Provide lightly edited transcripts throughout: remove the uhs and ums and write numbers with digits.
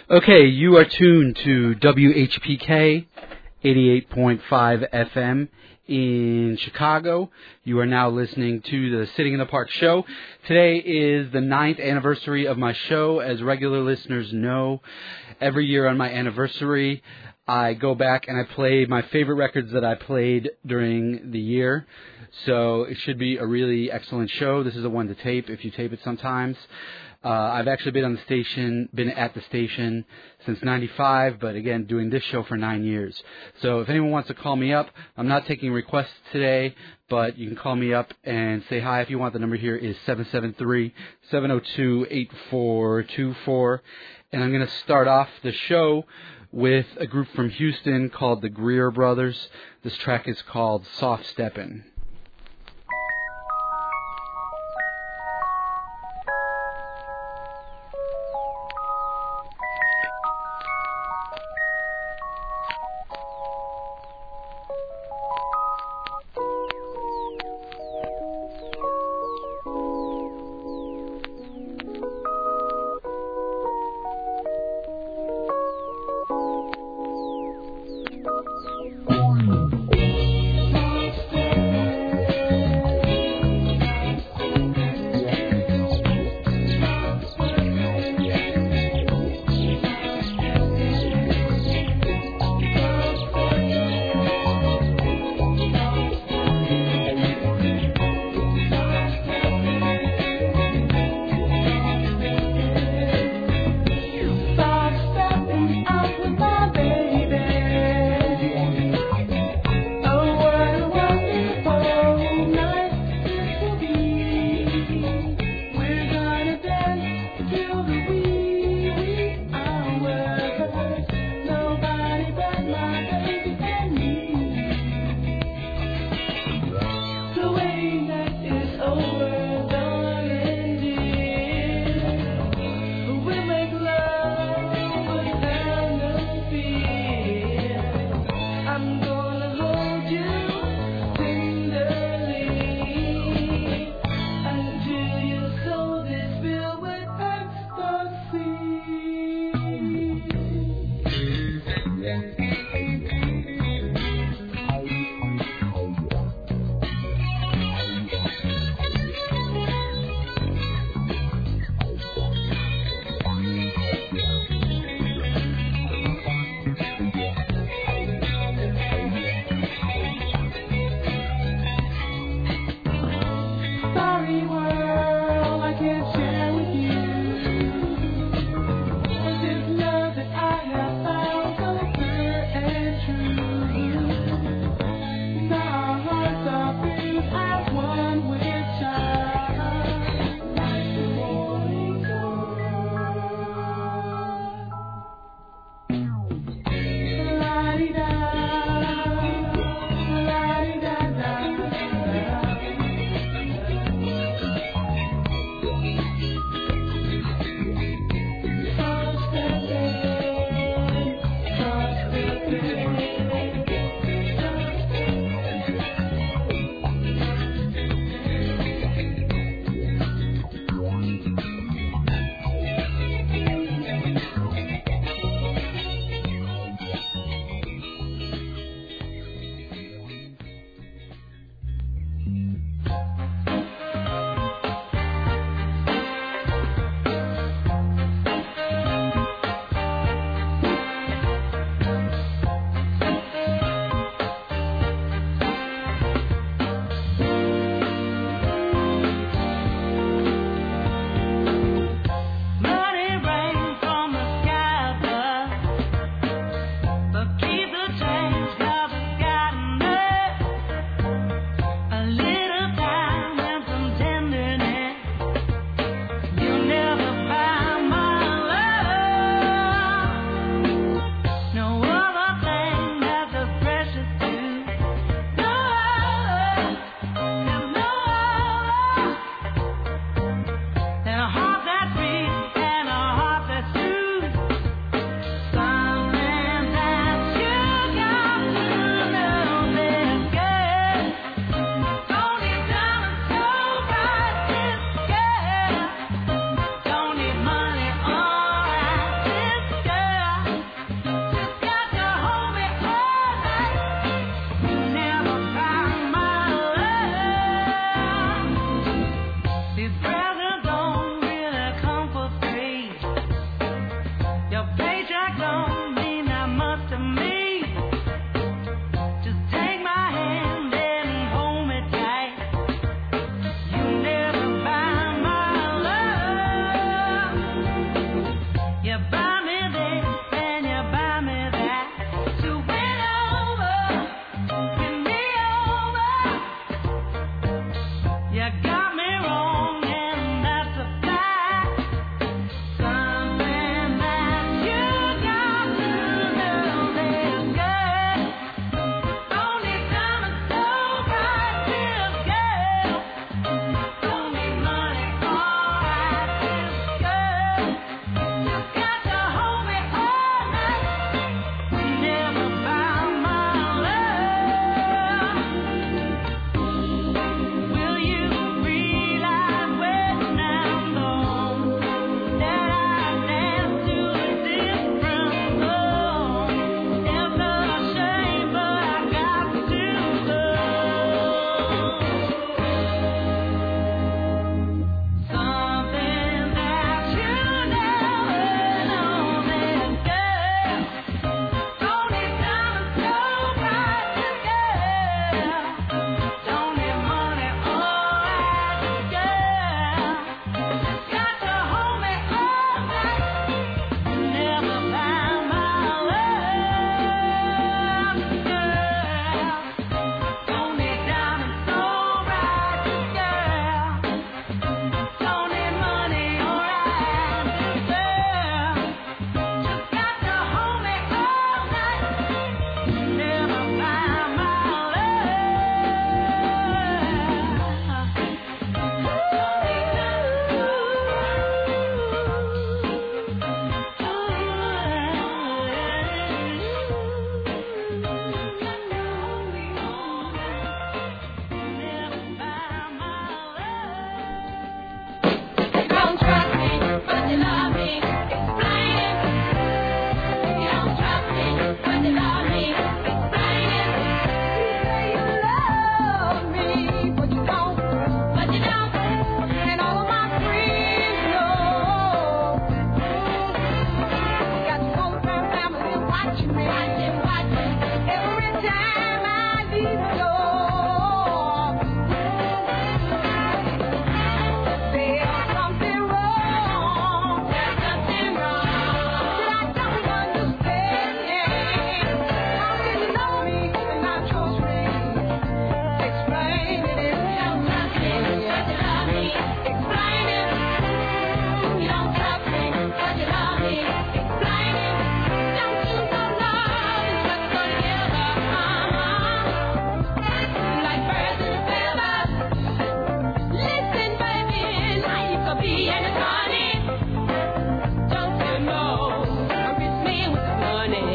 Okay, you are tuned to WHPK 88.5 FM in Chicago. You are now listening to the Sitting in the Park show. Today is the 9th anniversary of my show. As regular listeners know, every year on my anniversary, I go back and I play my favorite records that I played during the year. So it should be a really excellent show. This is a one to tape if you tape it sometimes. I've actually been at the station since '95, but again, doing this show for 9 years. So if anyone wants to call me up, I'm not taking requests today, but you can call me up and say hi if you want. The number here is 773-702-8424. And I'm going to start off the show with a group from Houston called the Greer Brothers. This track is called Soft Steppin'. Soft steppin'.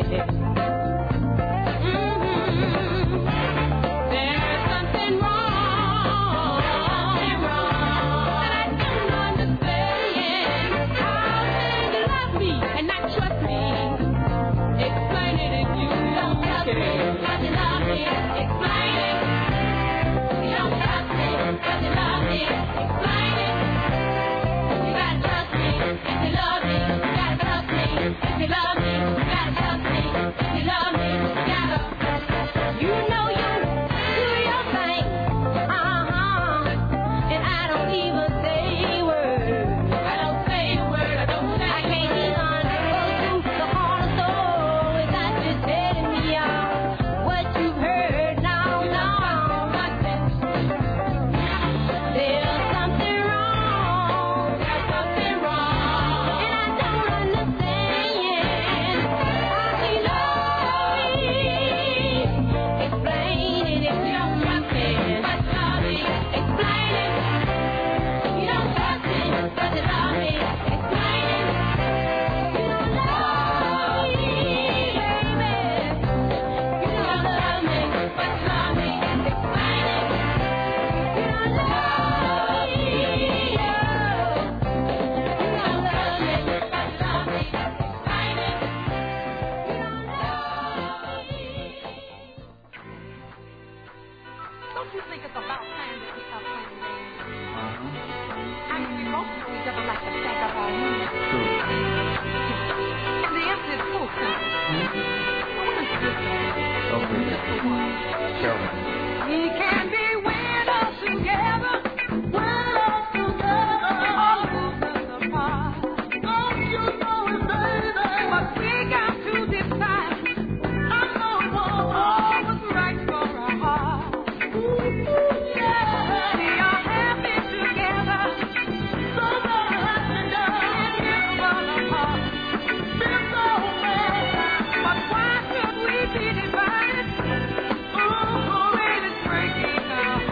Breaking our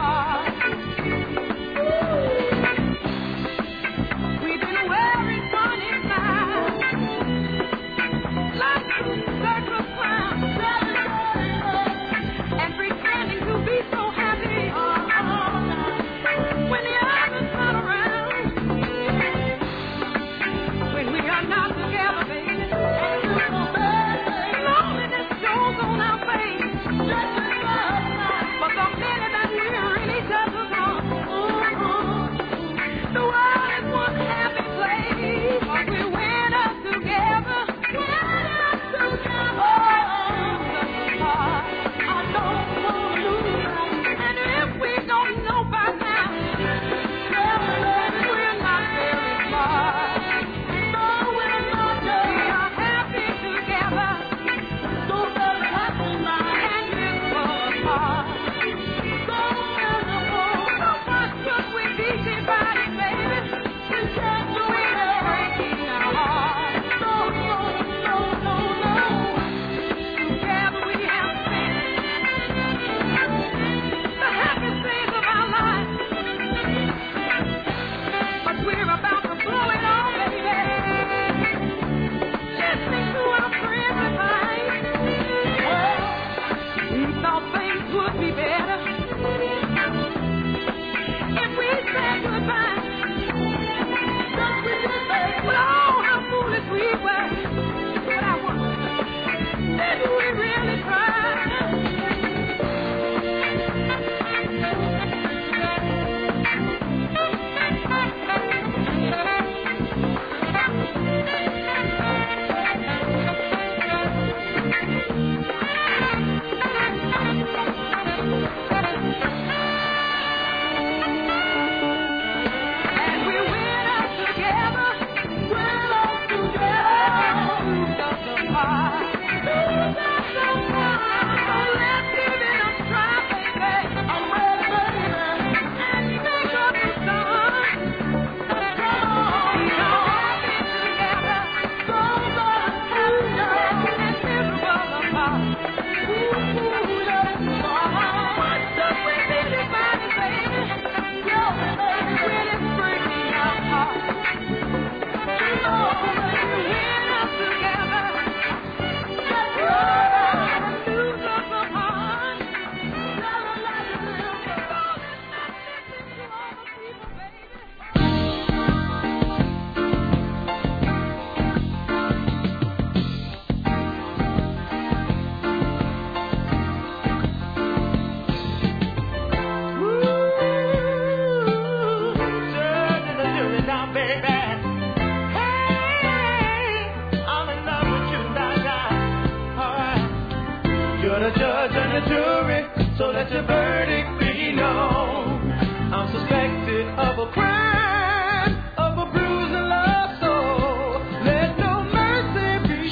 You're the judge and the jury, so let your verdict be known. I'm suspected of a crime, of a bruise and lost soul. Let no mercy be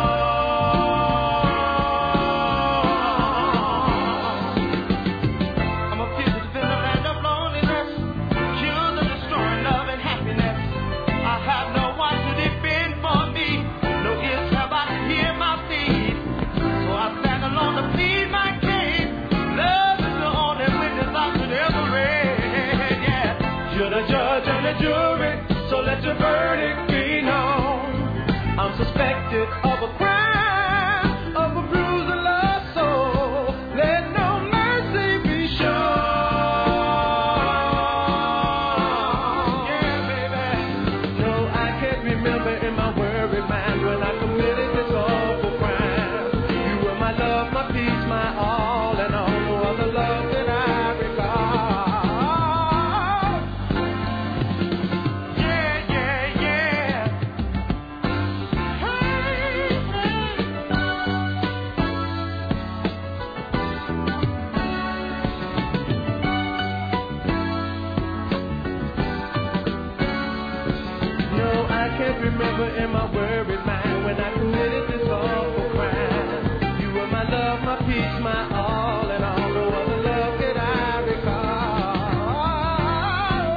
shown. I'm a fugitive in the land of loneliness, accused of destroying love and happiness. I have no one to defend for me, no ears have I to hear my plea. So I stand alone to plead my case. Love is the only witness I could ever read. Yeah, you're the judge and the jury, so let your verdict be known. I'm suspected of a crime, of a bruise and lost soul. Let no mercy be shown. Yeah, baby. No, I can't remember in my worried mind when I committed this awful crime. You were my love, my peace, my all, and all. No other love that I recall. Yeah, yeah, yeah. Hey, hey. No, I can't remember in my worried mind when I committed this awful crime. You were my love, my peace, my all, and all. No other love that I recall.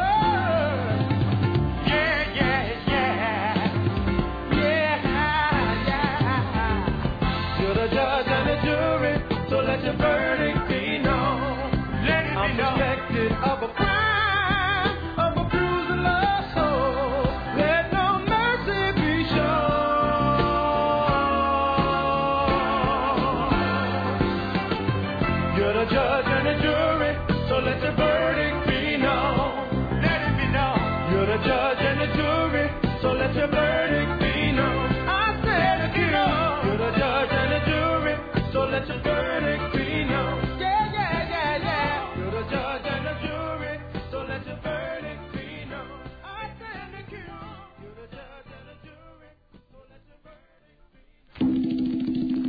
Yeah, yeah, yeah. Yeah, yeah. You're the judge and the jury, so let your verdict be known. Let it be known. I'm suspected of a crime, of a bruise and lost soul. Let no mercy be shown. You're the judge and the jury, so let your verdict be known. Let it be known. You're the judge and the jury, so let your verdict be known. I said it, you're the judge and the jury, so let your verdict be known. Yeah, yeah, yeah, yeah. You're the judge and the jury, so let your verdict be known. I stand accused. You're the judge and the jury, so let your verdict be known.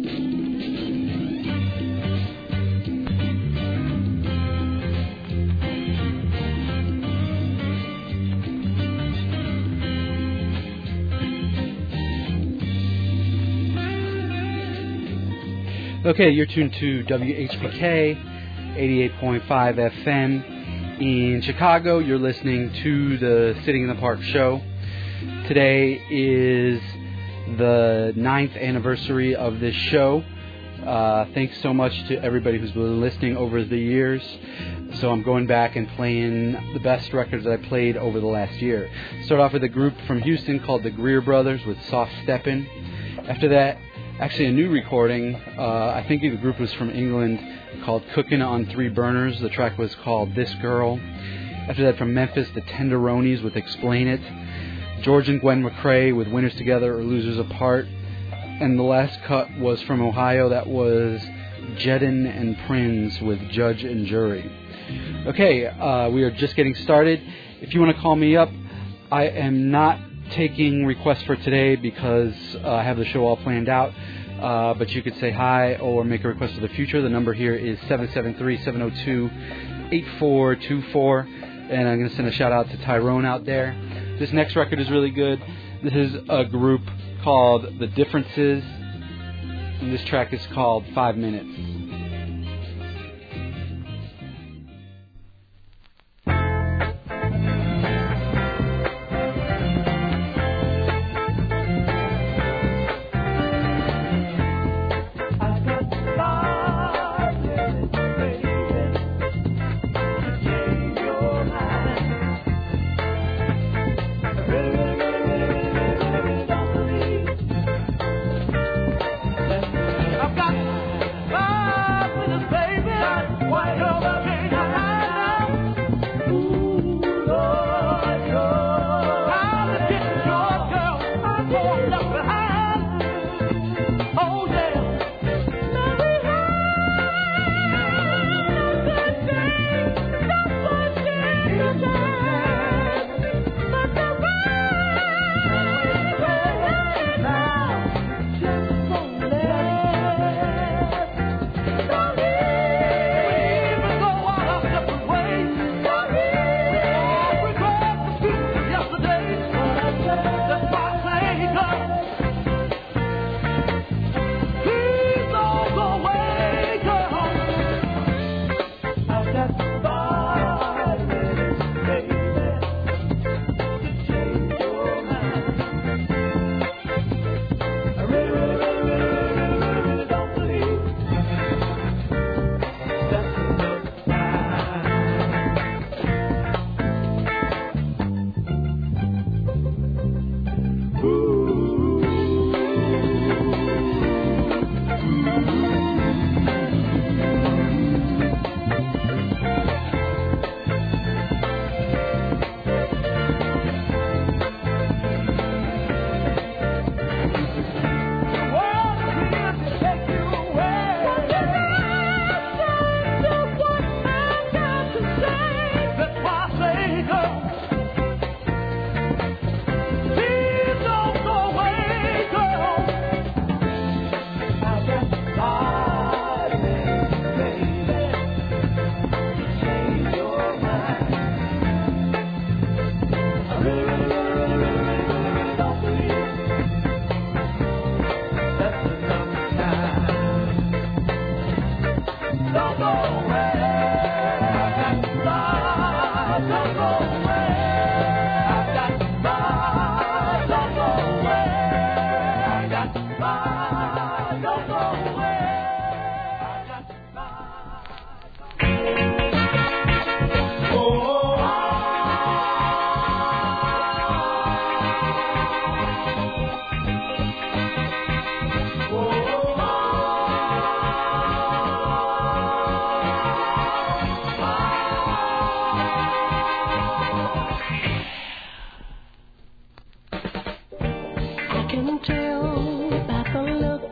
Okay, you're tuned to WHPK 88.5 FM in Chicago. You're listening to the Sitting in the Park show. Today is the 9th anniversary of this show. Thanks so much to everybody who's been listening over the years. So I'm going back and playing the best records that I played over the last year. Start off with a group from Houston called the Greer Brothers with Soft Steppin'. After that, actually a new recording. I think the group was from England, called Cookin' on Three Burners. The track was called This Girl. After that, from Memphis, the Tenderonis with Explain It. George and Gwen McCrae with Winners Together or Losers Apart. And the last cut was from Ohio. That was Jedin and Prinz with Judge and Jury. Okay, we are just getting started. If you want to call me up, I am not taking requests for today because I have the show all planned out. But you could say hi or make a request for the future. The number here is 773-702-8424. And I'm going to send a shout out to Tyrone out there. This next record is really good. This is a group called The Differences. And this track is called 5 Minutes. I've got I can tell by the look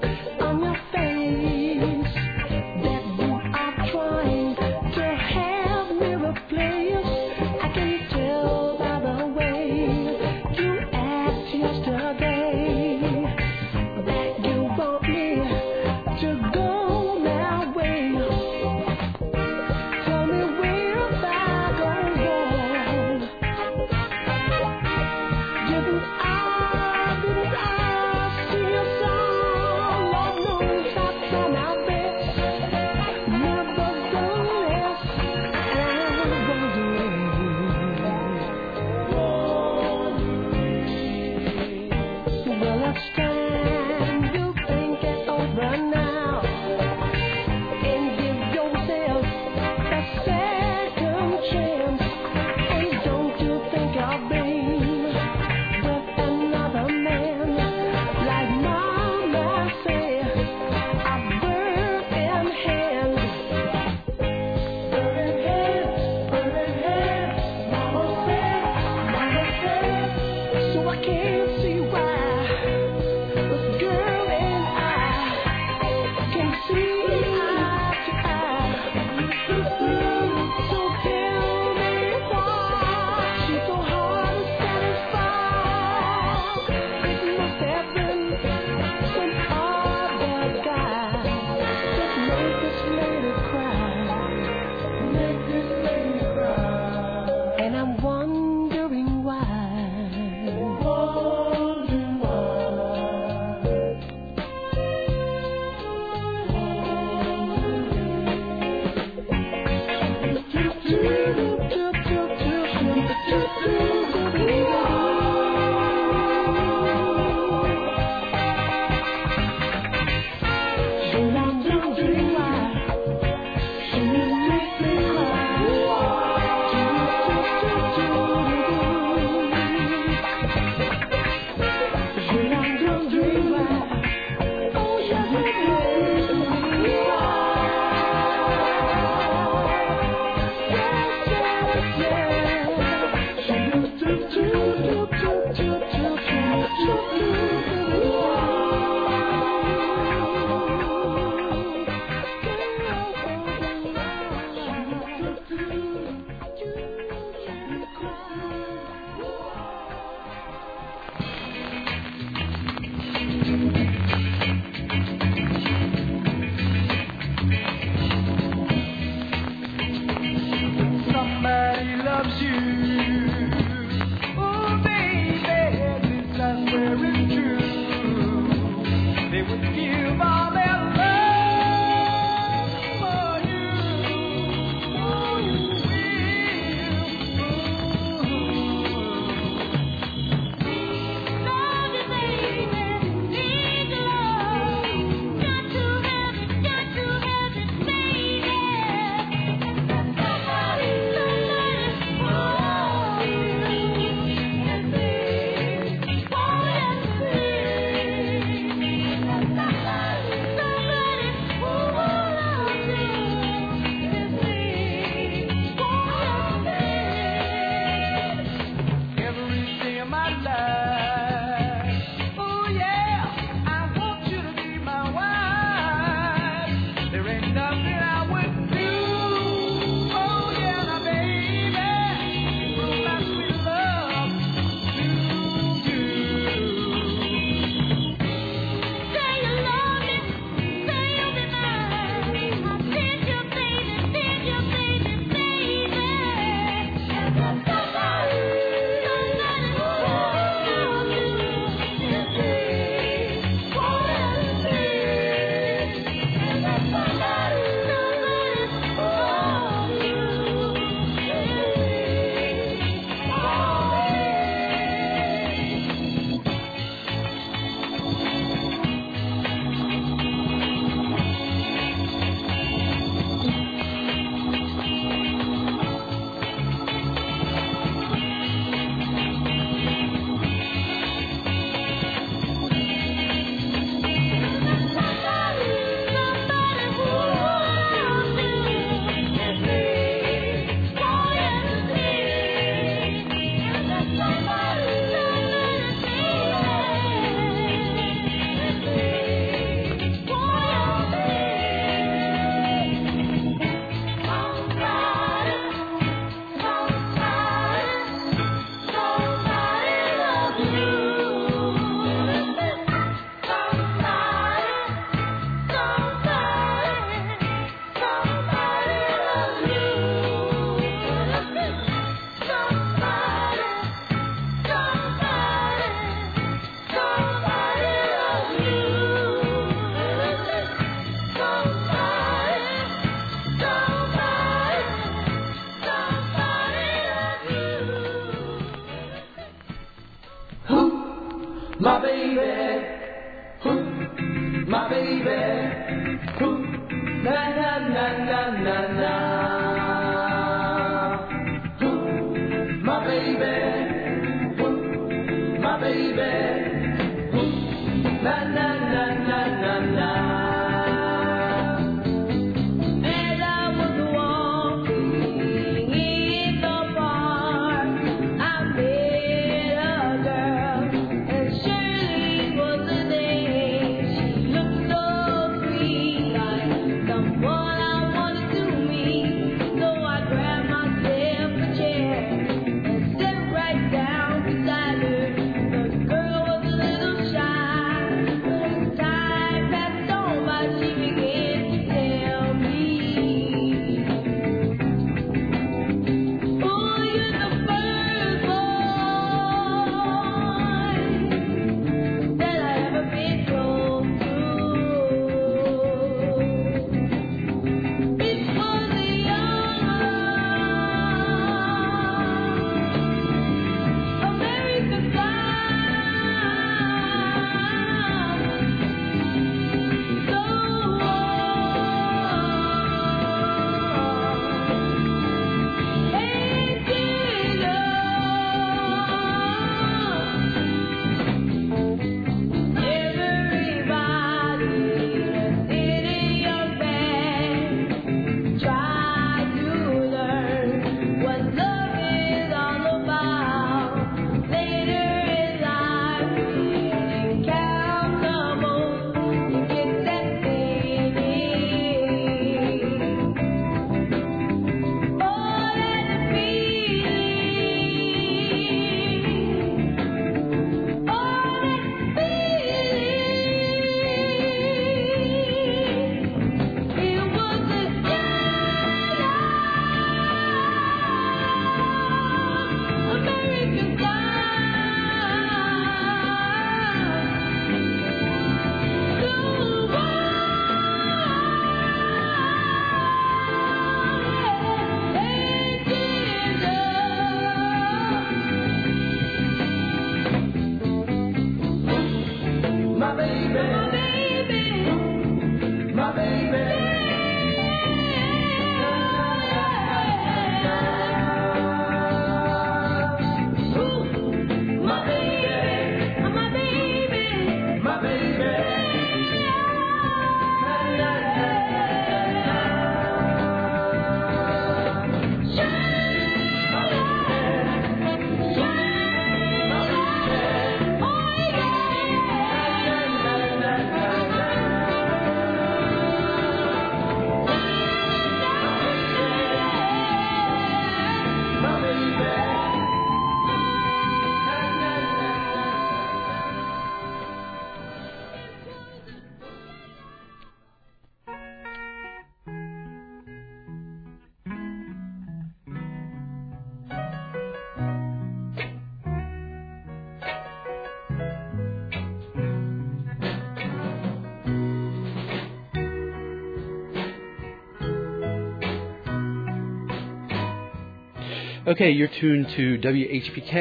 Okay, you're tuned to WHPK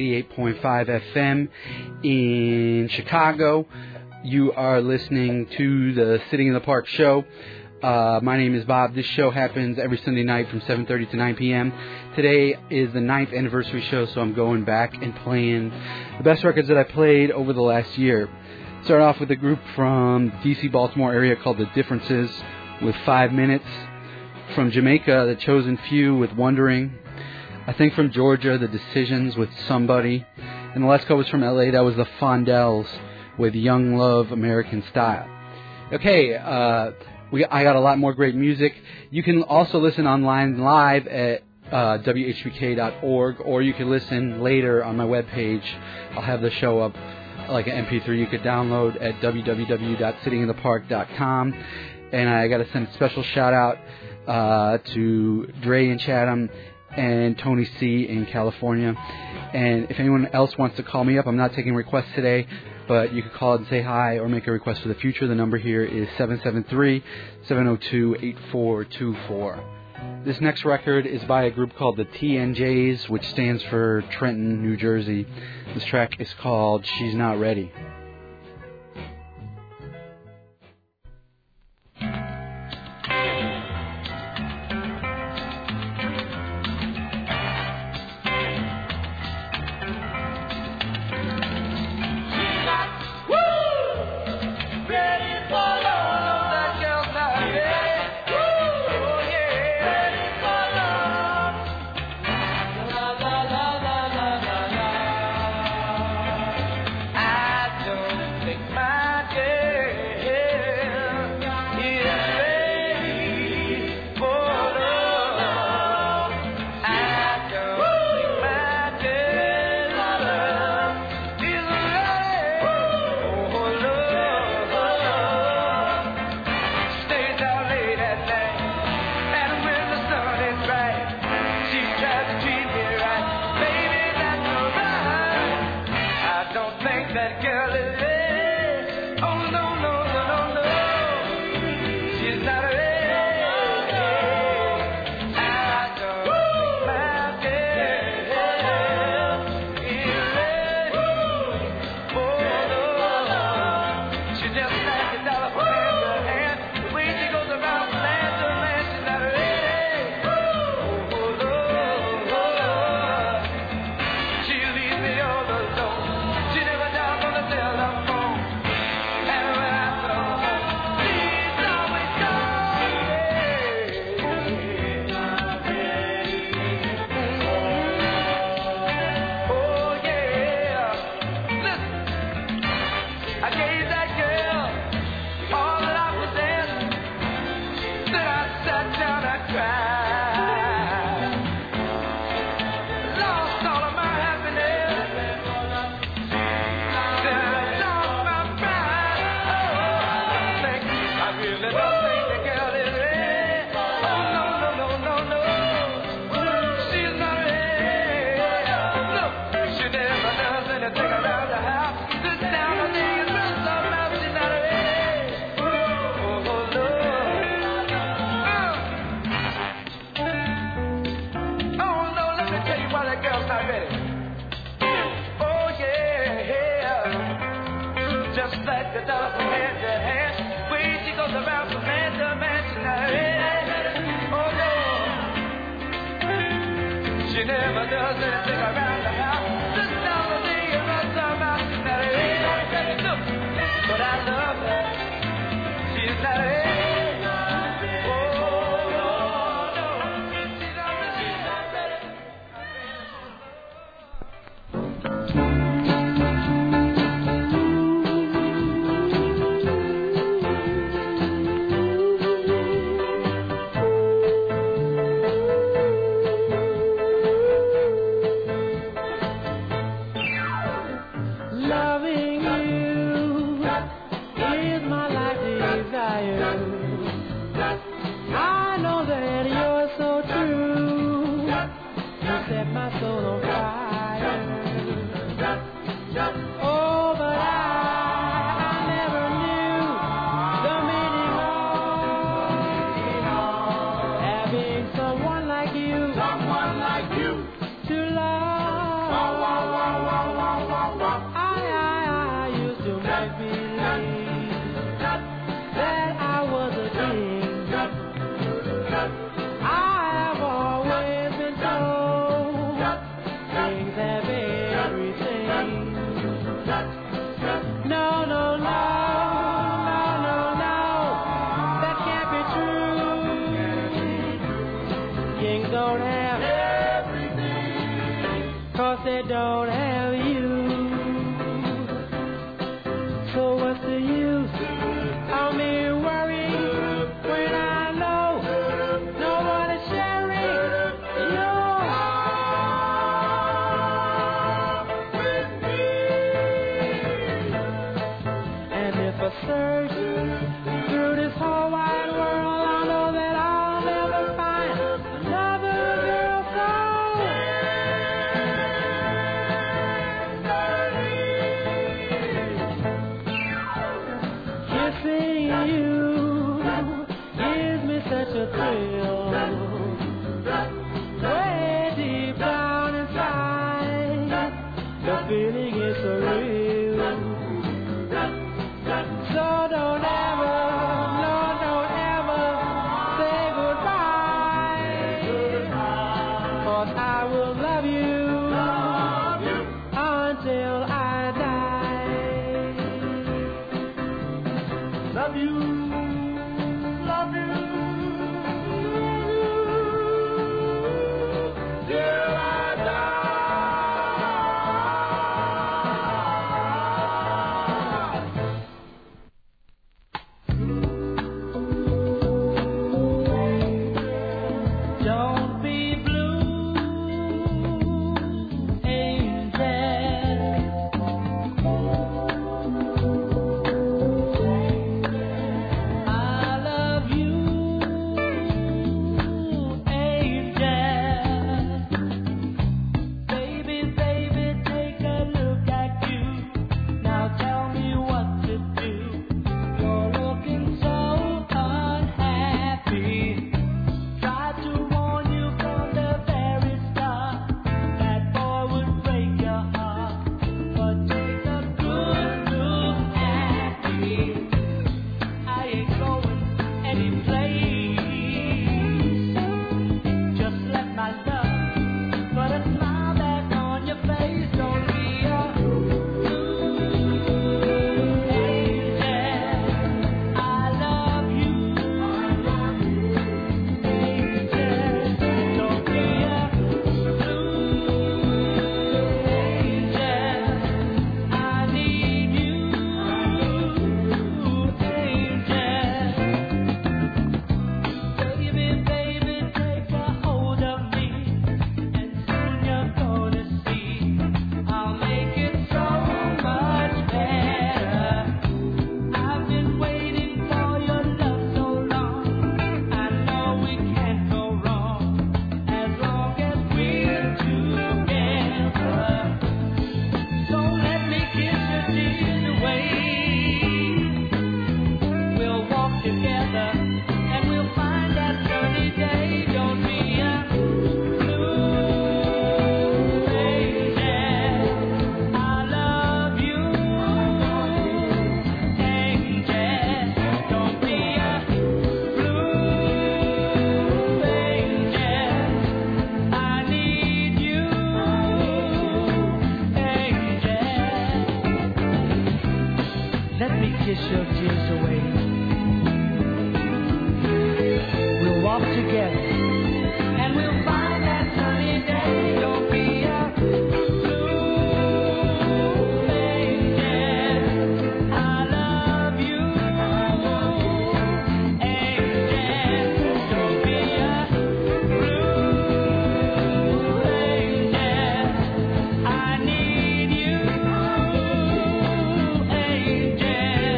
88.5 FM in Chicago. You are listening to the Sitting in the Park show. My name is Bob. This show happens every Sunday night from 7:30 to 9 p.m. Today is the 9th anniversary show, so I'm going back and playing the best records that I played over the last year. Start off with a group from the D.C. Baltimore area called The Differences with 5 Minutes. From Jamaica, The Chosen Few with Wondering. I think from Georgia, The Decisions with Somebody. And the last couple was from LA. That was the Fondells with Young Love American Style. Okay, I got a lot more great music. You can also listen online live at WHPK.org, or you can listen later on my webpage. I'll have the show up like an MP3 you could download at www.sittinginthepark.com. And I got to send a special shout out to Dre in Chatham and Tony C. in California. And if anyone else wants to call me up, I'm not taking requests today, but you can call and say hi or make a request for the future. The number here is 773-702-8424. This next record is by a group called the TNJs, which stands for Trenton, New Jersey. This track is called She's Not Ready. I love you. together, and we'll find that sunny day. Don't be a blue angel. I love you, angel. Don't be a blue angel. I need you, angel. Let me kiss your tears away. We'll walk together, and we'll find that sunny day. Don't be a blue angel. I love you, angel. Don't be a blue angel. I need you, angel.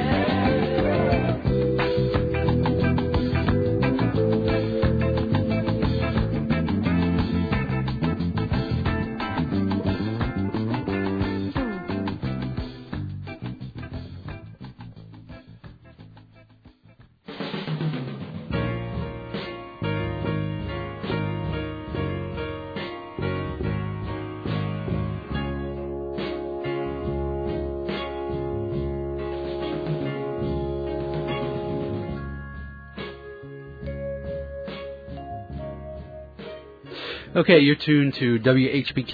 Okay, you're tuned to WHBK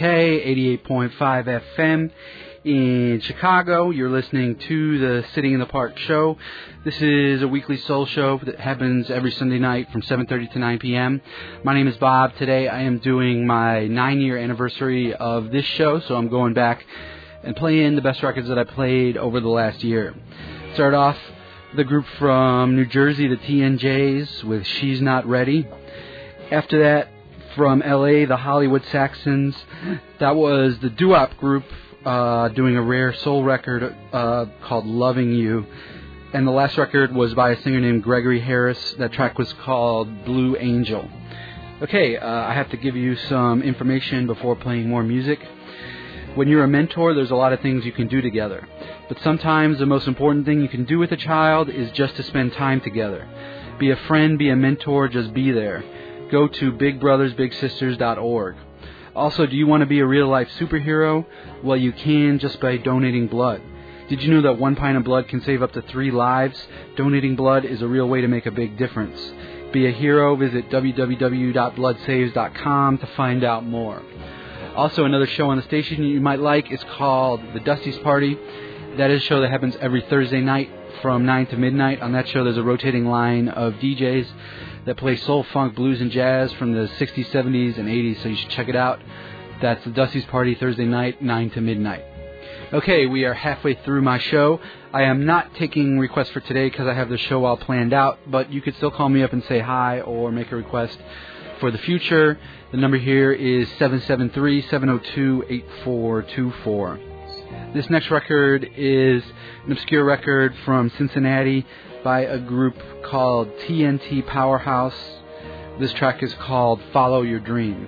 88.5 FM in Chicago. You're listening to the Sitting in the Park show. This is a weekly soul show that happens every Sunday night from 7:30 to 9 p.m. My name is Bob. Today I am doing my 9-year anniversary of this show, so I'm going back and playing the best records that I played over the last year. Start off the group from New Jersey, the TNJs, with She's Not Ready. After that, from LA, the Hollywood Saxons. That was the doo-wop group doing a rare soul record called Loving You. And the last record was by a singer named Gregory Harris. That track was called Blue Angel. Okay, I have to give you some information before playing more music. When you're a mentor, there's a lot of things you can do together. But sometimes the most important thing you can do with a child is just to spend time together. Be a friend, be a mentor, just be there. Go to bigbrothersbigsisters.org. Also, do you want to be a real-life superhero? Well, you can just by donating blood. Did you know that 1 pint of blood can save up to 3 lives? Donating blood is a real way to make a big difference. Be a hero. Visit www.bloodsaves.com to find out more. Also, another show on the station you might like is called The Dusty's Party. That is a show that happens every Thursday night from 9 to midnight. On that show, there's a rotating line of DJs that play soul, funk, blues, and jazz from the 60s, 70s, and 80s, so you should check it out. That's the Dusty's Party, Thursday night, 9 to midnight. Okay, we are halfway through my show. I am not taking requests for today because I have the show all planned out, but you could still call me up and say hi or make a request for the future. The number here is 773-702-8424. This next record is an obscure record from Cincinnati by a group called TNT Powerhouse. This track is called Follow Your Dream.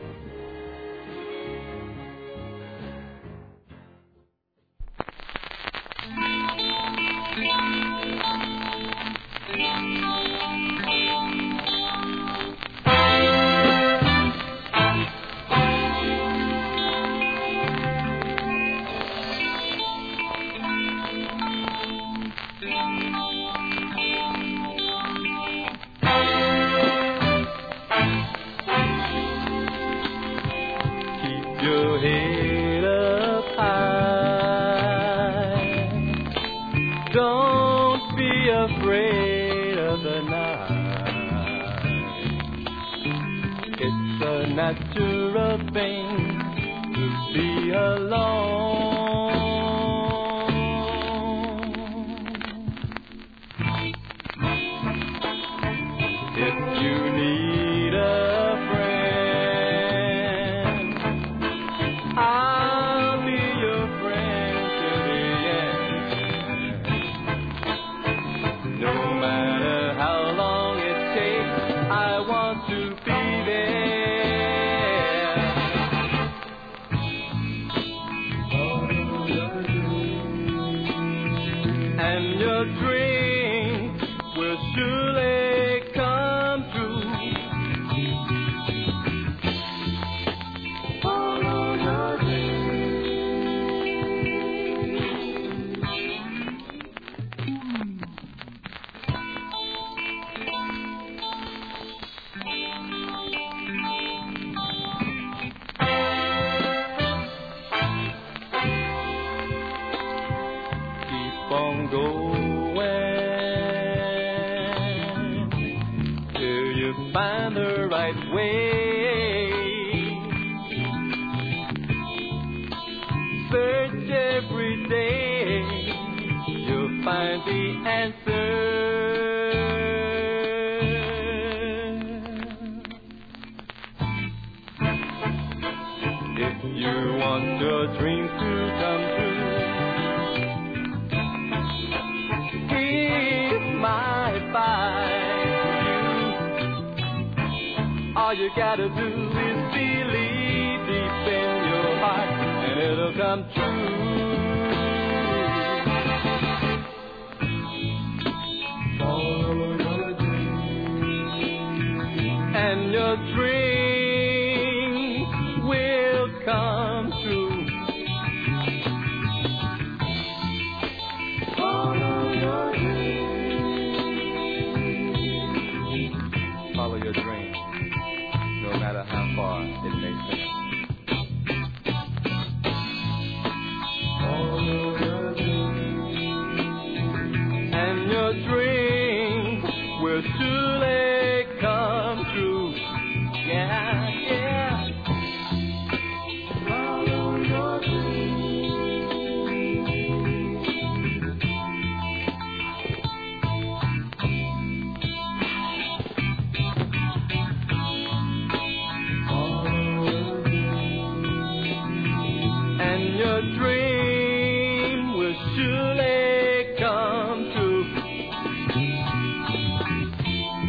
Natural thing to be alone. If you need a friend, I'll be your friend to the end. No matter how long it takes, I want to be there. And your dream will surely find the right way. Search every day, you'll find the answer. If you want your dreams to come true, here's my advice. All you gotta do is believe deep in your heart, and it'll come true. Follow your dream, and your dreams will come true. Follow your dream. Follow your dream, no matter how far it may seem. And your dream will surely come true. Yeah, yeah. Follow your and your dream will surely come true.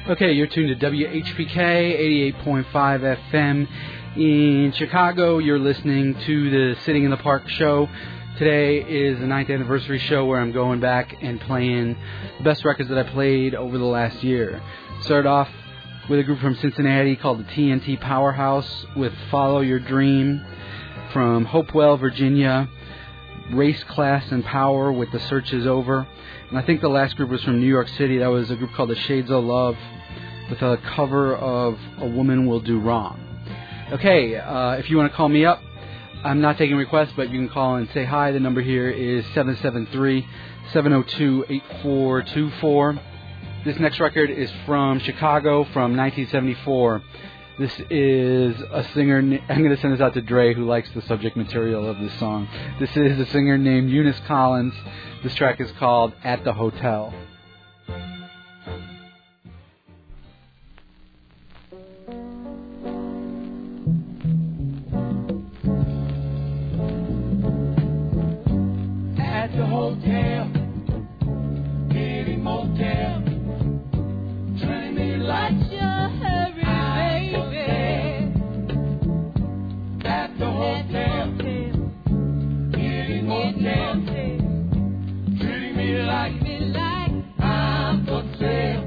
Okay, you're tuned to WHPK 88.5 FM in Chicago. You're listening to the Sitting in the Park show. Today is the 9th anniversary show where I'm going back and playing the best records that I played over the last year. Started off with a group from Cincinnati called the TNT Powerhouse with Follow Your Dream. From Hopewell, Virginia, Race, Class, and Power with The Search Is Over. And I think the last group was from New York City. That was a group called The Shades of Love with a cover of A Woman Will Do Wrong. Okay, if you want to call me up, I'm not taking requests, but you can call and say hi. The number here is 773-702-8424. This next record is from Chicago from 1974. This is a singer, I'm going to send this out to Dre, who likes the subject material of this song. This is a singer named Eunice Collins. This track is called At the Hotel. At the hotel, any motel, treating me like your hurry, baby. At the hotel, any motel, treating me like I'm for sale.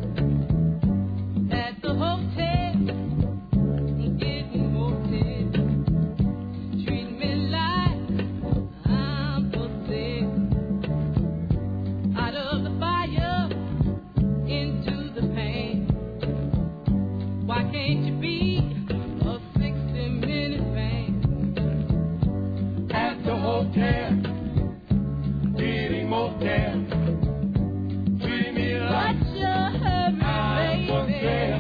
At the hotel, getting motel, treat me like I'm for sale. Out of the fire, into the pain. Why can't you be a 60-minute pain? At the hotel, getting motel, treat me like your hurry, baby.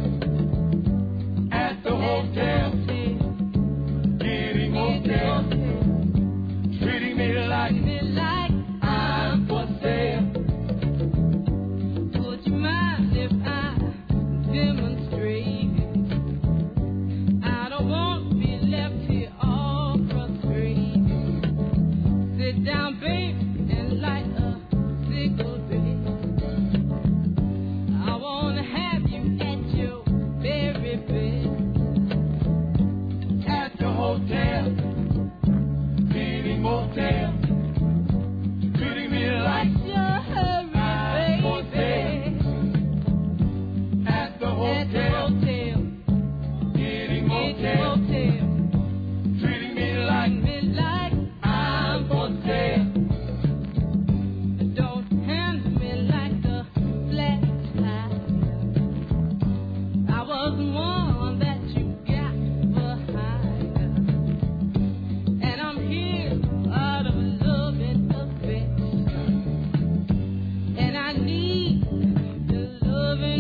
At the hotel, getting motel, treating me like I'm for sale. Would you mind if I demonstrate? I don't want to be left here all frustrated. Sit down, babe, and light a cigarette. I want to have you at your very best. At the hotel, getting motel, treating me like your hurry, baby. At the hotel, getting motel, treating me like I'm for sale. Don't handle me like a flat tire. I was the one that you got behind, and I'm here out of love and affection, and I need the love and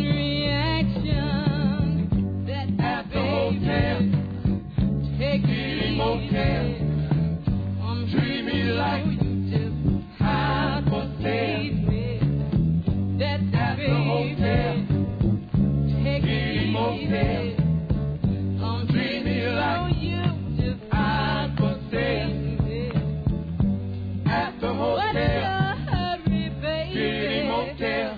reaction that at the hotel, take me motel, treat me like I'm for sale. That's at the hotel, take me motel, treat me like I'm for sale. At the hotel, getting motel.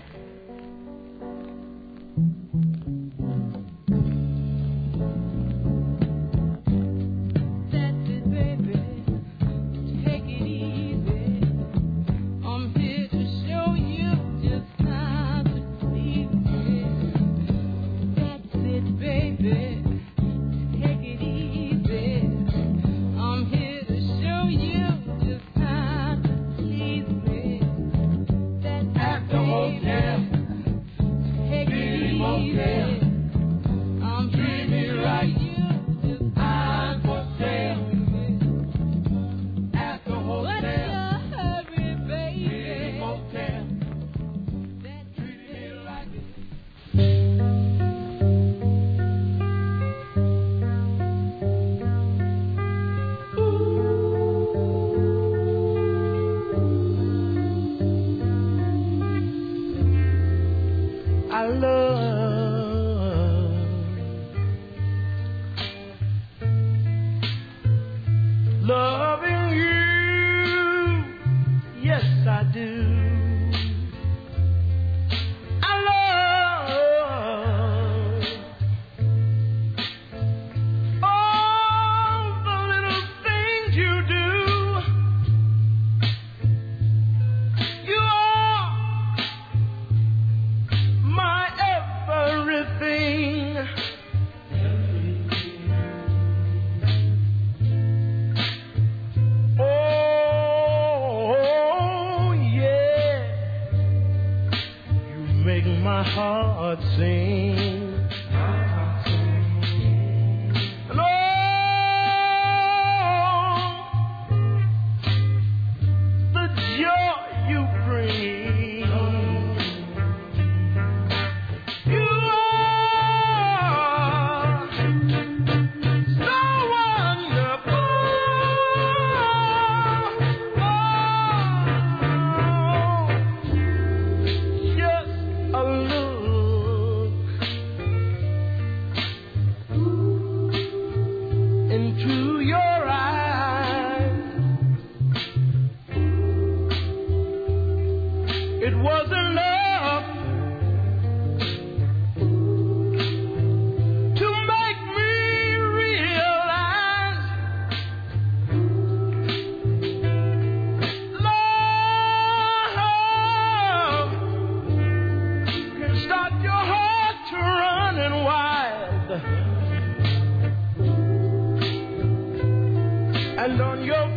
That's it, baby. Take it easy. I'm here to show you just how to please me. That's it, baby. Take it easy. I'm here to show you just how to please me. That's at the hotel, take it easy. I'm treating me right. I'm for sale. At the hotel, getting motel, treating me right. I loving you, yes I do. I love my heart sing. And oh, the joy you bring. You are so wonderful. Just a look into your eyes, it was enough to make me realize love can start your heart to running wild, and on your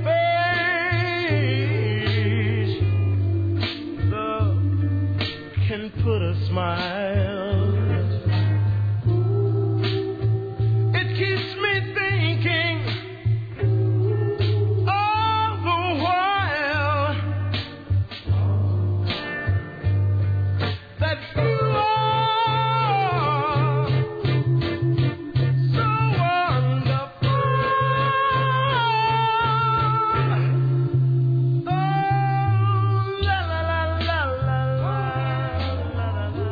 face love can put a smile. It keeps me thinking all the while that you are so wonderful. Oh, la la la la la la la la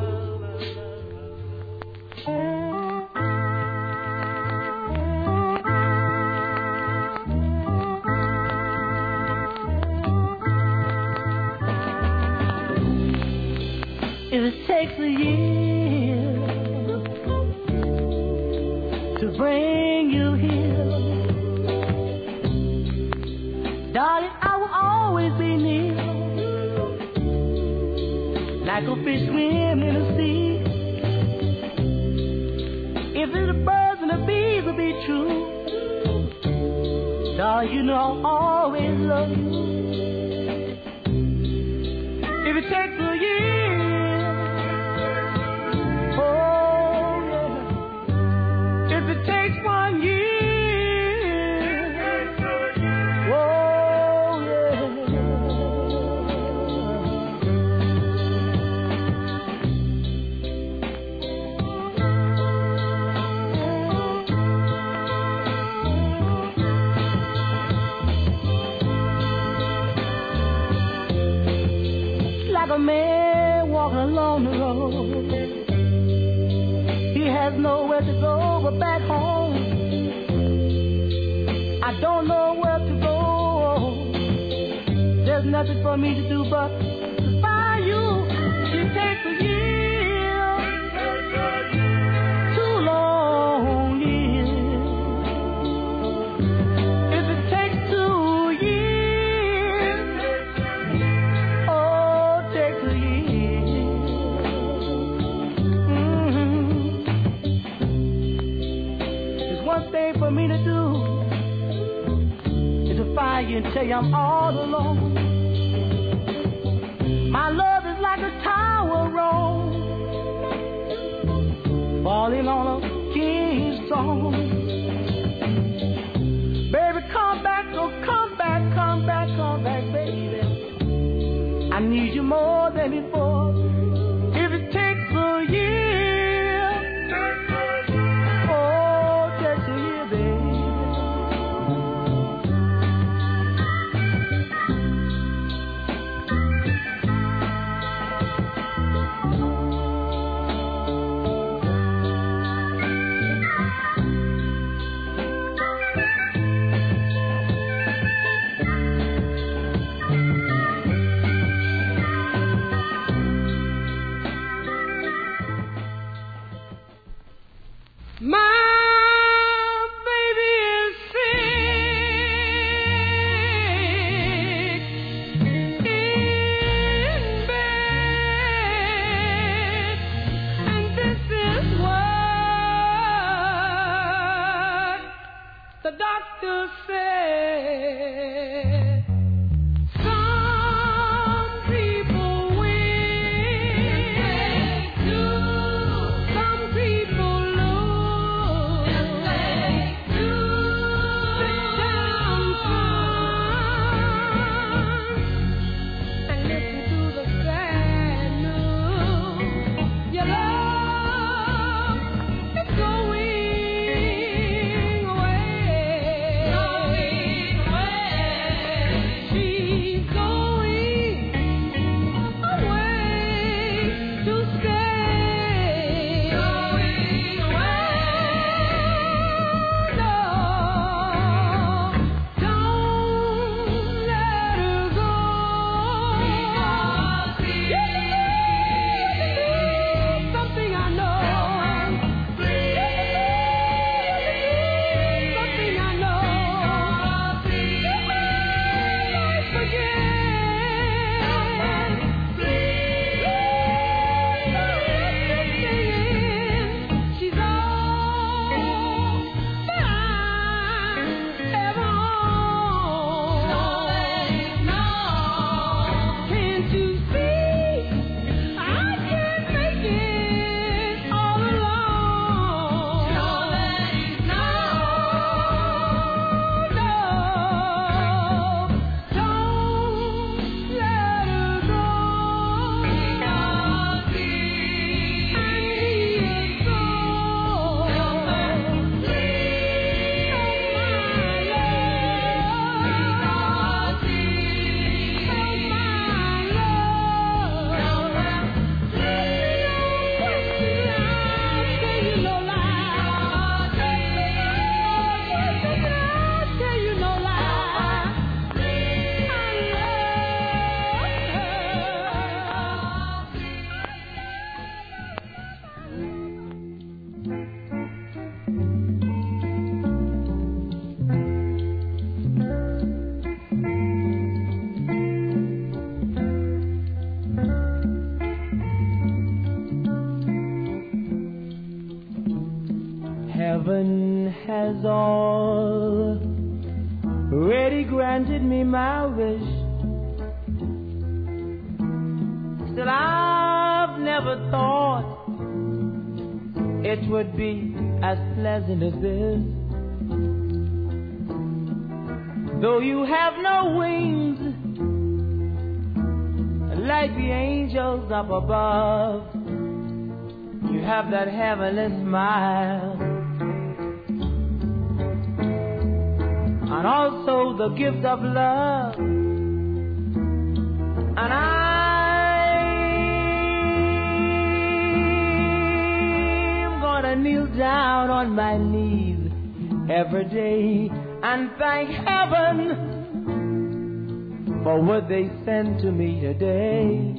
If it takes a year to bring you here, darling, I will always be near, like a fish swim in the sea. If it's the birds and the bees will be true, darling, you know I'll always love you. If it takes a year, oh yeah. If it takes 1 year, oh yeah. Like a man walking along the road, he has nowhere to go but back home. I don't know where to go. There's nothing for me to do but to find you. It takes a year, 2 long years. If it takes 2 years, oh, it takes a year. There's one thing for me to do, is to find you and tell you I'm all alone. My love is like a tower roll, falling on a king's throne. Baby, come back, oh come back, come back, come back, baby. I need you more than before. If it takes a year, oh, it takes a year, baby. Heaven has already granted me my wish. Still, I've never thought it would be as pleasant as this. Though you have no wings like the angels up above, you have that heavenly smile, and also the gift of love. And I'm gonna kneel down on my knees every day and thank heaven for what they sent to me today.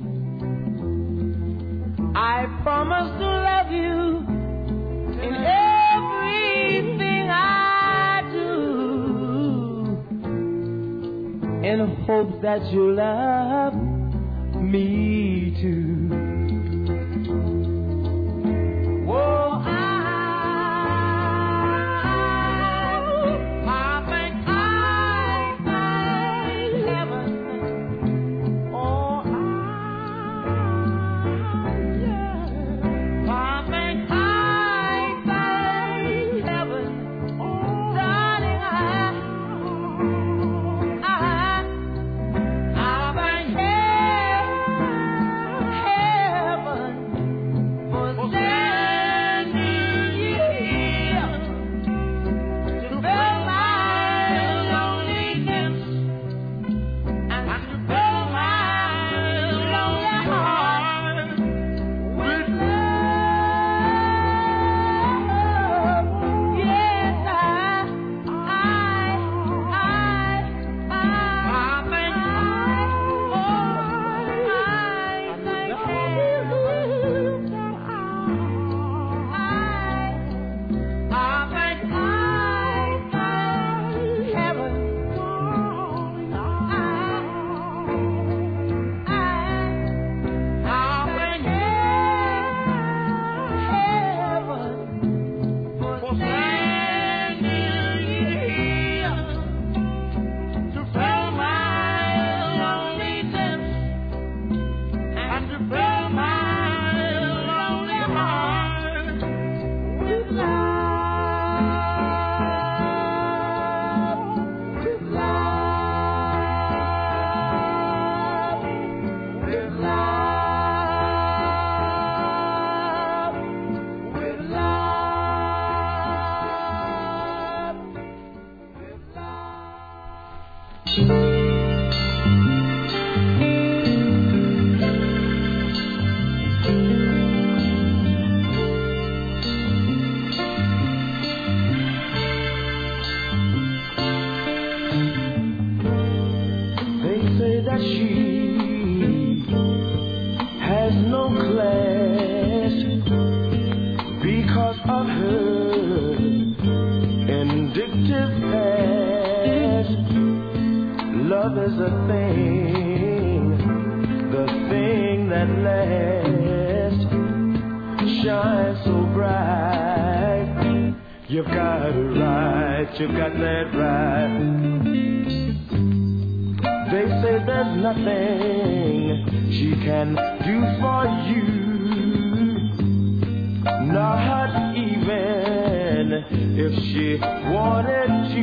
I promise to love you in everything I do, in hopes that you love me too. Whoa, you've got that right. They say there's nothing she can do for you, not even if she wanted to.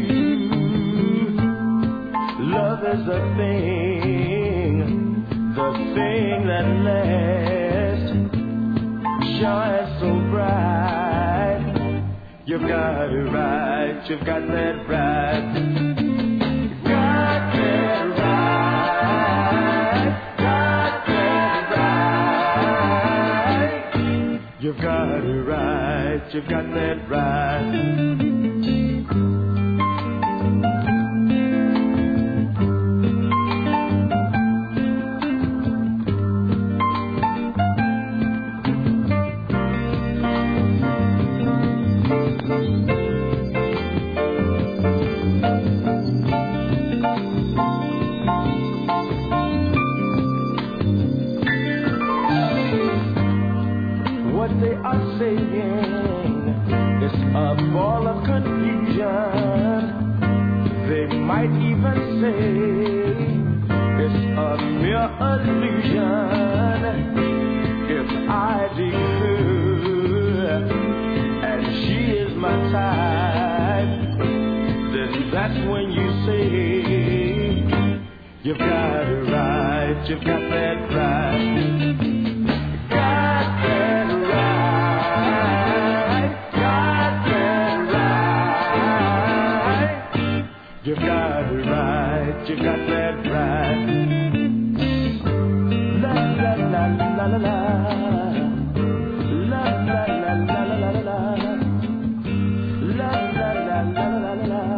Love is the thing that lasts, shines so bright. You've got it right, you've got that right. You've got that right, got that right. You've got it right, you've got that right. Saying it's a boy say it's a mere illusion. If I declare and she is my type, then that's when you say you've got it right, you've got that right. Got that right, got that right. You've got it right, you got that right. La la la la la la. La la la la la la la. La la la la la la la.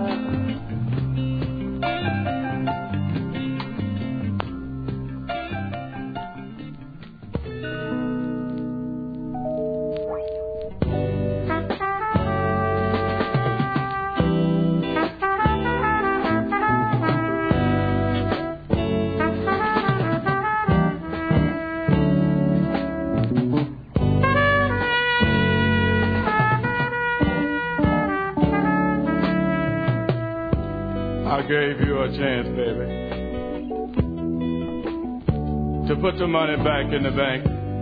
I gave you a chance, baby, to put the money back in the bank,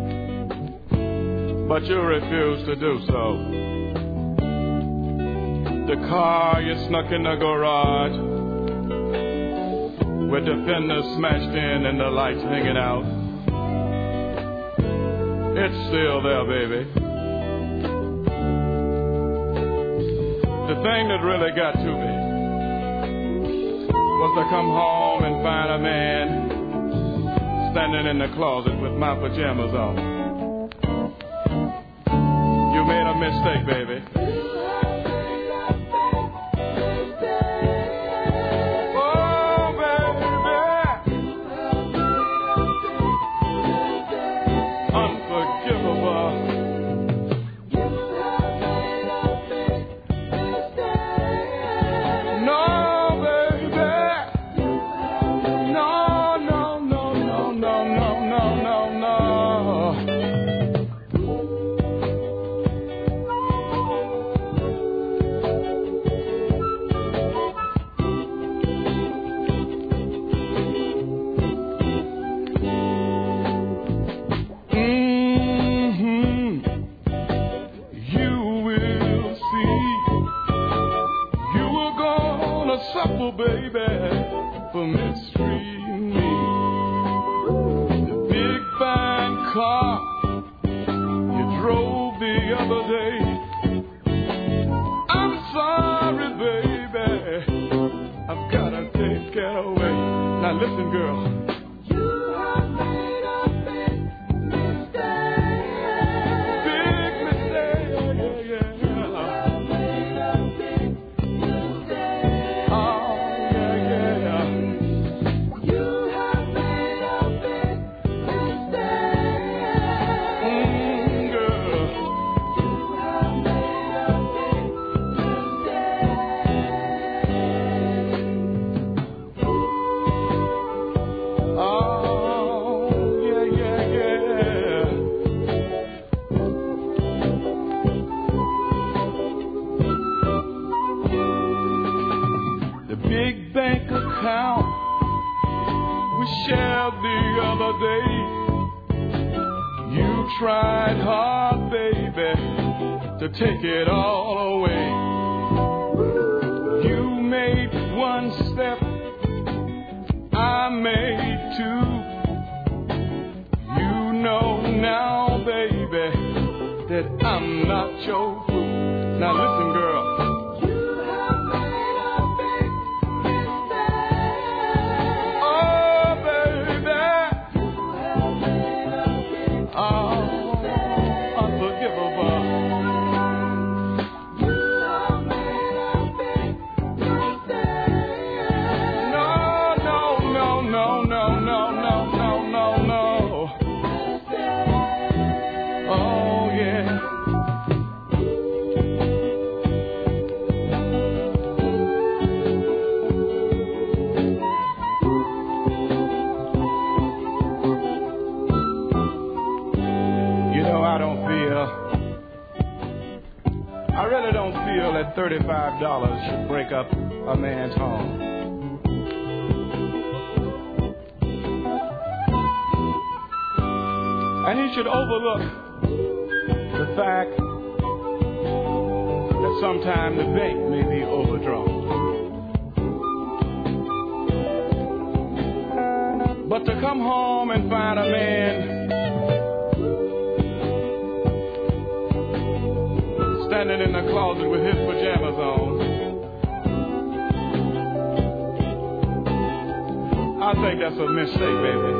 but you refused to do so. The car you snuck in the garage with the fender smashed in and the lights hanging out, it's still there, baby. The thing that really got to me was to come home and find a man standing in the closet with my pajamas on. You made a mistake, baby. Oh, baby. Unforgivable. Supple, baby, for mistreating me. The big fine car you drove the other day, I'm sorry, baby, I've gotta take it away. Now listen, girl, you have made a big mistake. Big mistake, yeah. Tried hard, baby, to take it all away. You made one step, I made two. You know now, baby, that I'm not your fool. Now listen, girl. $35 should break up a man's home. And he should overlook the fact that sometimes the bank may be overdrawn. But to come home and find a man standing in the closet with his pajamas on, I think that's a mistake, baby.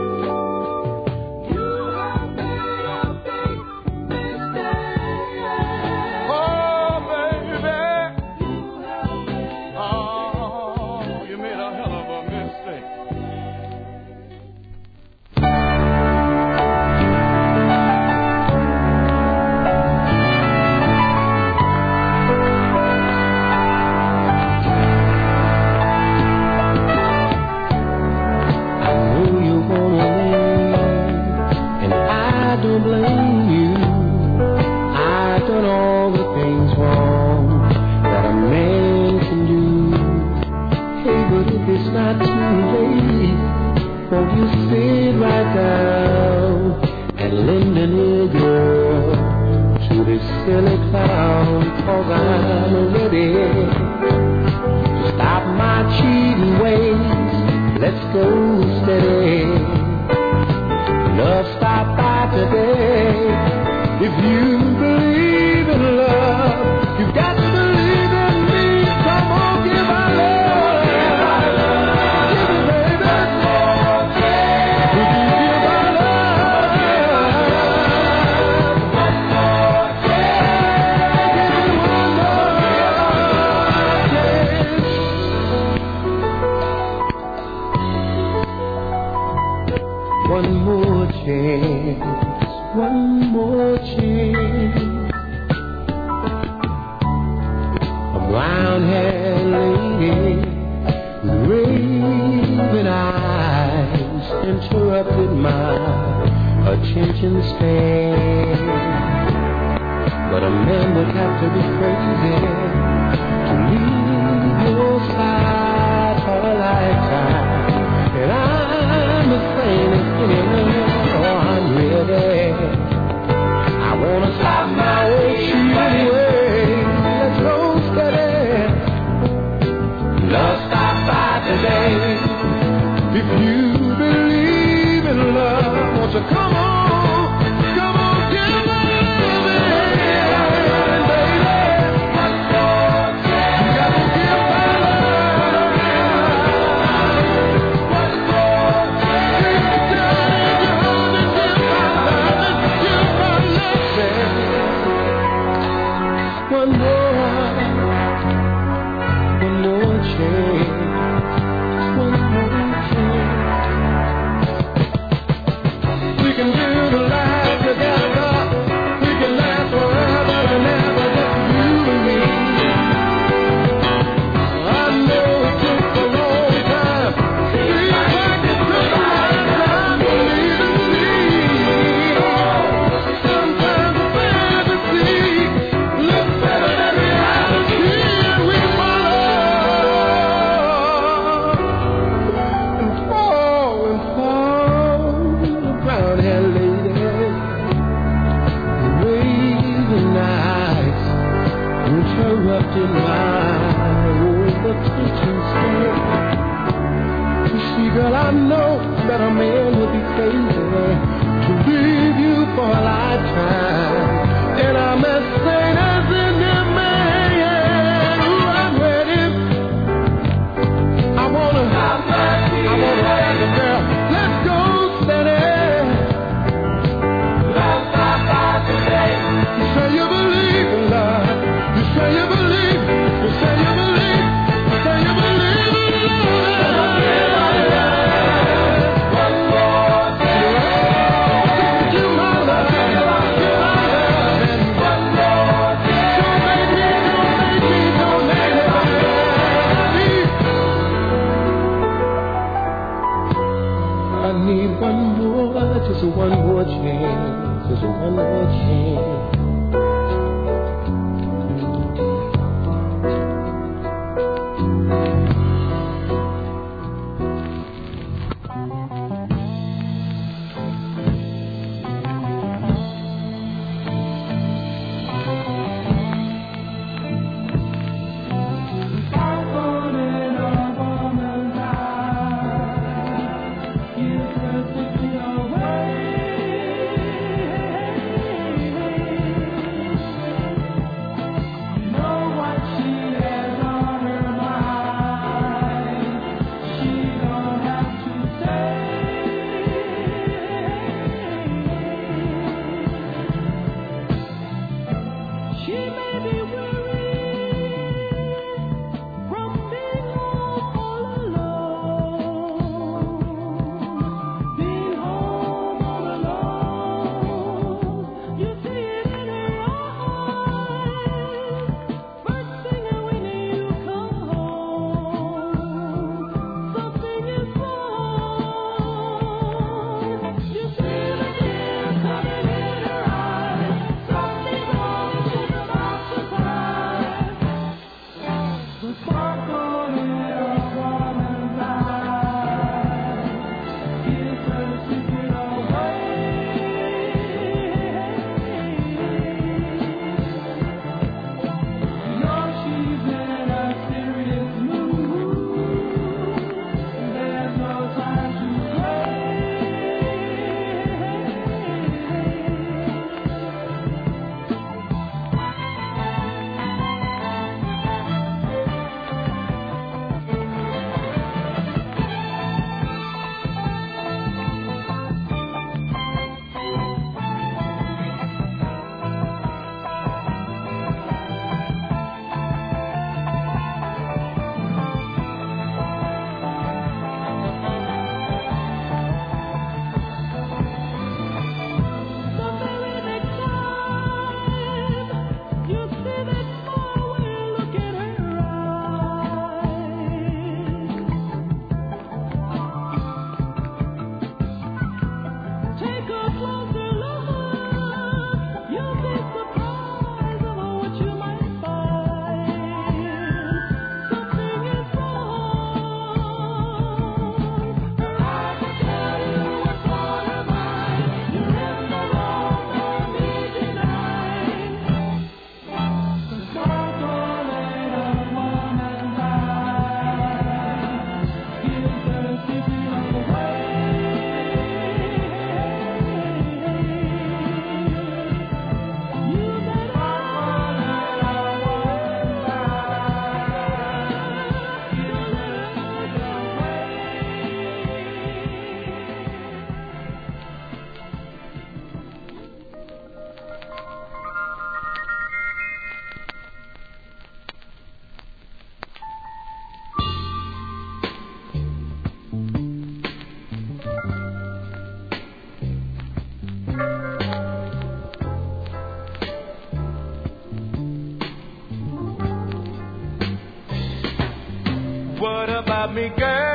What about me,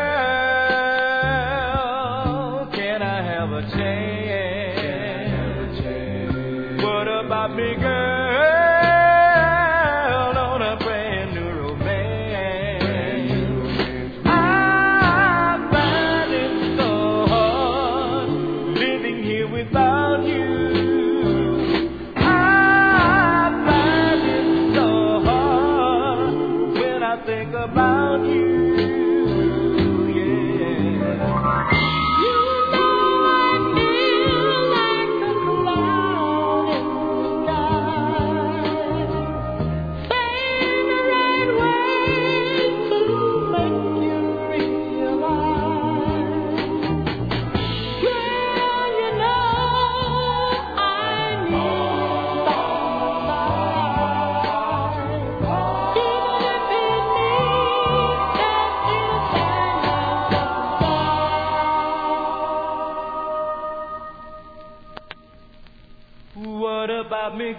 girl? Can I have a chance? What about me, girl? On a brand new romance. I find it so hard living here without you. I find it so hard when I think about you. What about me,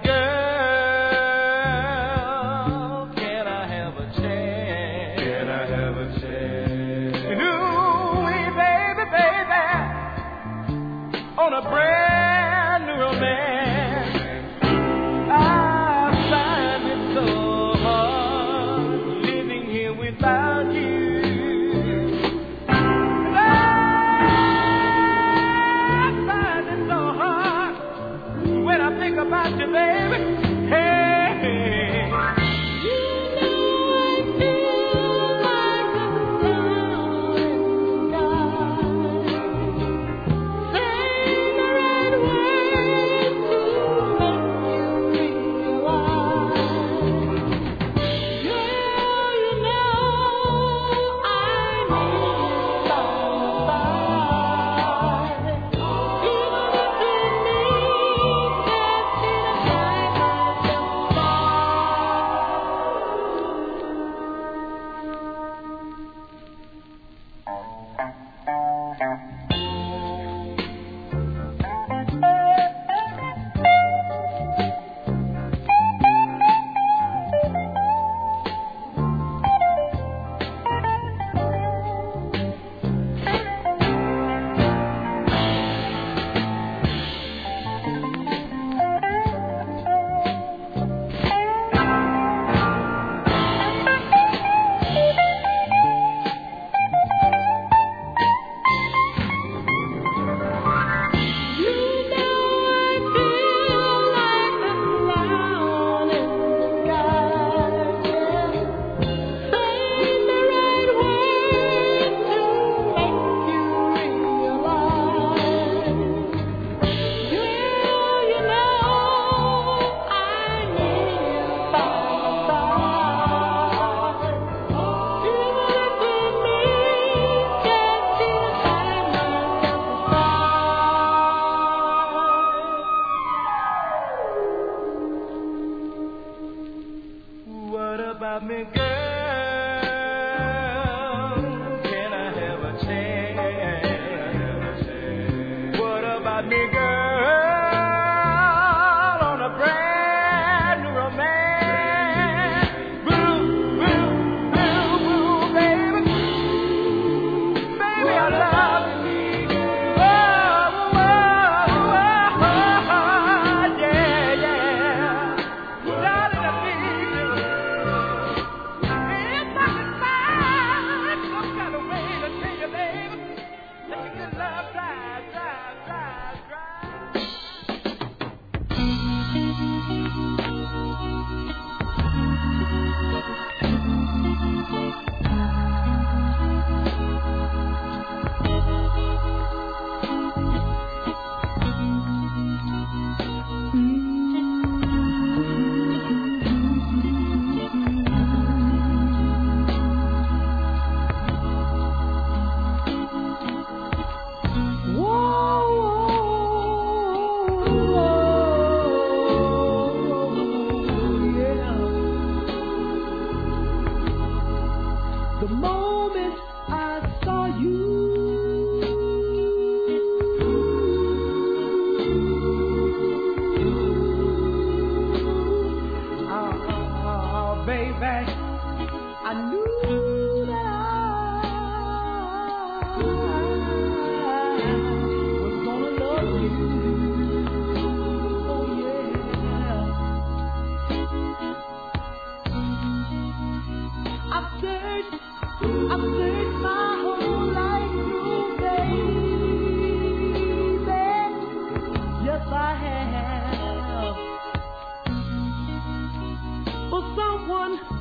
girl? Can I have a chance? Can I have a chance? Ooh, baby, baby, on a brand new romance. I find it so hard living here without you. And I find it so hard when I think about you, baby. Hey, hey. You know I feel like a cloud in the sky, saying the right words to make you realize. Girl, you know I need somebody, even if it means what about me, girl? Can I have a chance? What about me, girl? On a brand new romance. Boo, boo, boo, boo, baby. Baby, I love you. Oh, oh,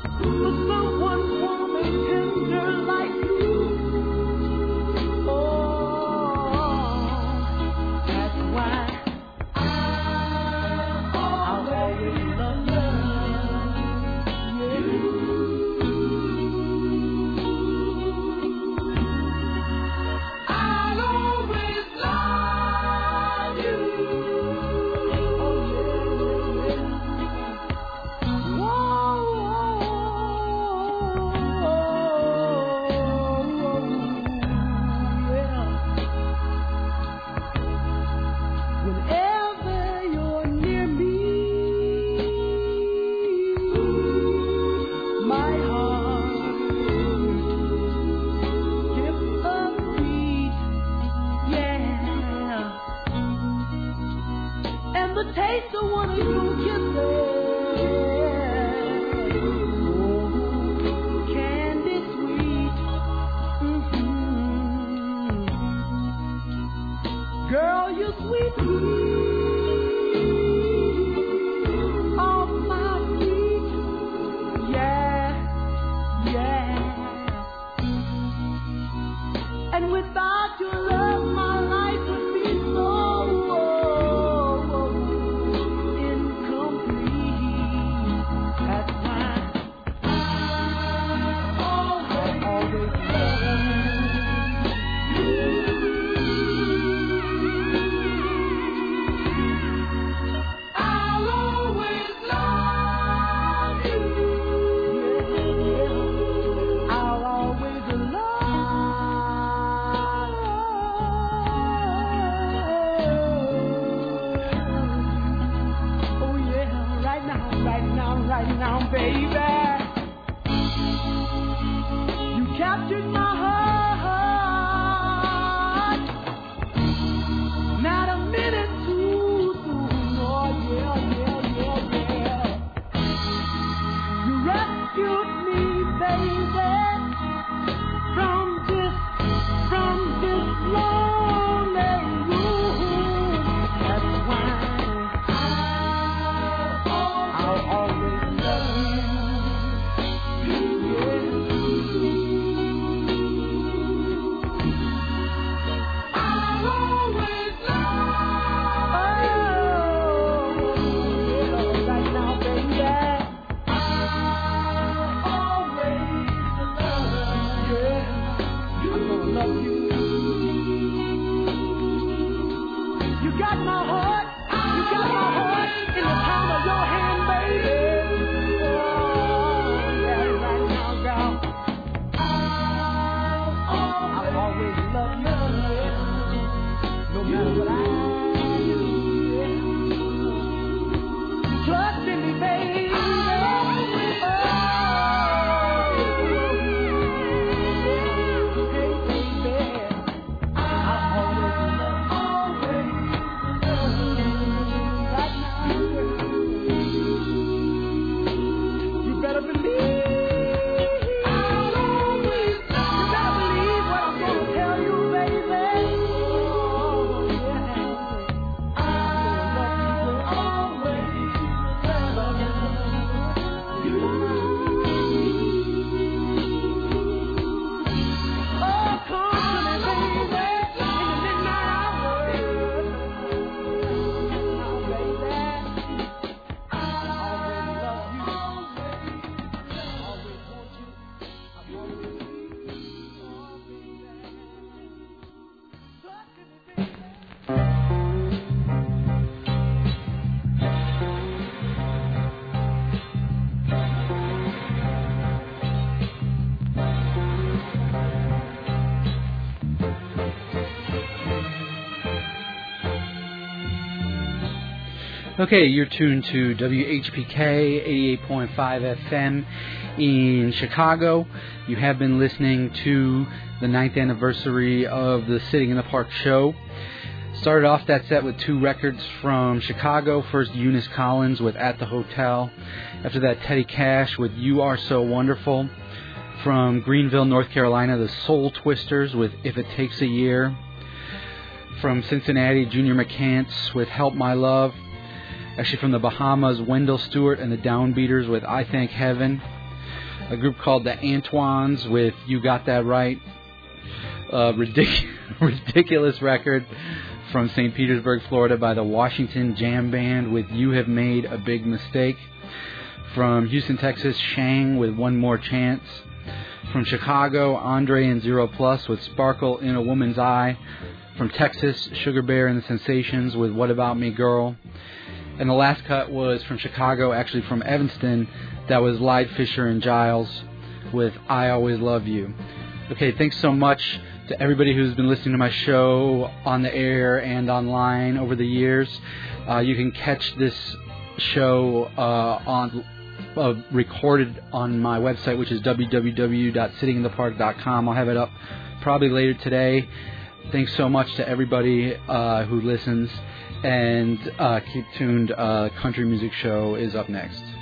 for someone warm and tender like you. Oh, that's why I'll always love you. I'll always love you. Oh yeah. Whenever you're near me, my heart skips a beat, yeah. And the taste of one of your kisses, oh, candy sweet, girl, you're sweet off my feet, yeah, yeah. And without your love, my life would be so incomplete. That's why I'll always love you. I'll always love you. Yeah, I'll always love. Oh yeah, right now, baby. You captured my heart. Not a minute too soon. Oh yeah. You rescued me, baby, from this lonely room. That's why I'll always love you. Yeah. I'll always love you. Yeah, right now, baby. I'll always love you. Yeah, I'm gonna love you. You got my heart. You got my heart in the palm of your hand, baby. Oh, yeah, right now, girl. I'll always love you, yeah. No matter what I do, yeah. Trust in me, baby. Hey, baby. I'll always love you. Right now, you better believe. I'll always love you. You better believe what I'm gonna tell you, baby. Oh, yeah. I'll always love you. Oh, come to me, baby, in the midnight hour. Now, baby, I'll always love you. I'll always want you. I'm always with you. Oh, baby. Talk to me, baby. Okay, you're tuned to WHPK 88.5 FM in Chicago. You have been listening to the 9th anniversary of the Sitting in the Park show. Started off that set with two records from Chicago. First, Eunice Collins with At the Hotel. After that, Teddy Cash with You Are So Wonderful. From Greenville, North Carolina, the Soul Twisters with If It Takes a Year. From Cincinnati, Junior McCants with Help My Love. Actually from the Bahamas, Wendell Stewart and the Downbeaters with I Thank Heaven. a group called the Antoines with You Got That Right. Ridiculous record from St. Petersburg, Florida by the Washington Jam Band with You Have Made a Big Mistake. From Houston, Texas, Shang with One More Chance. From Chicago, Andre and Zero Plus with Sparkle in a Woman's Eye. From Texas, Sugar Bear and the Sensations with What About Me Girl. And the last cut was from Chicago, actually from Evanston. That was Lyde Fisher and Giles with I Always Love You. Okay, thanks so much to everybody who's been listening to my show on the air and online over the years. You can catch this show recorded on my website, which is www.sittinginthepark.com. I'll have it up probably later today. Thanks so much to everybody who listens, and keep tuned. Country Music Show is up next.